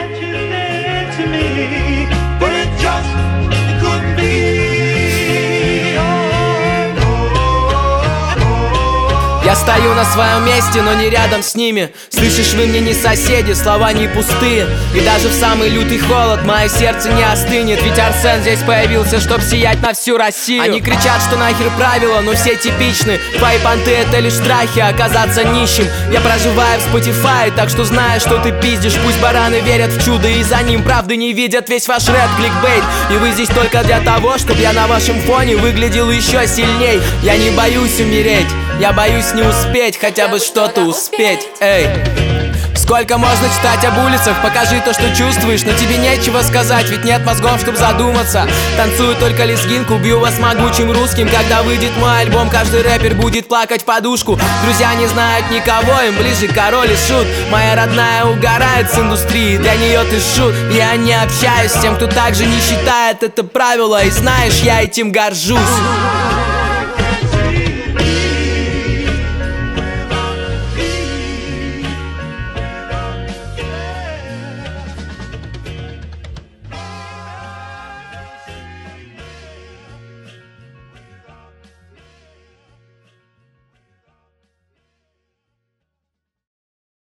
Я стою на своем месте, но не рядом с ними. Слышишь, вы мне не соседи, слова не пустые. И даже в самый лютый холод мое сердце не остынет. Ведь Арсен здесь появился, чтоб сиять на всю Россию. Они кричат, что нахер правила, но все типичны. Твои понты — это лишь страхи оказаться нищим. Я проживаю в Spotify, так что знаю, что ты пиздишь. Пусть бараны верят в чудо и за ним правды не видят. Весь ваш рэп кликбейт, и вы здесь только для того, чтобы я на вашем фоне выглядел еще сильней. Я не боюсь умереть, я боюсь не успеть, хотя бы что-то успеть. Эй, сколько можно читать об улицах? Покажи то, что чувствуешь, но тебе нечего сказать, ведь нет мозгов, чтоб задуматься. Танцую только лезгинку, бью вас могучим русским. Когда выйдет мой альбом, каждый рэпер будет плакать в подушку. Друзья не знают никого, им ближе король и шут. Моя родная угорает с индустрии, для нее ты шут. Я не общаюсь с тем, кто также не считает это правило. И знаешь, я этим горжусь.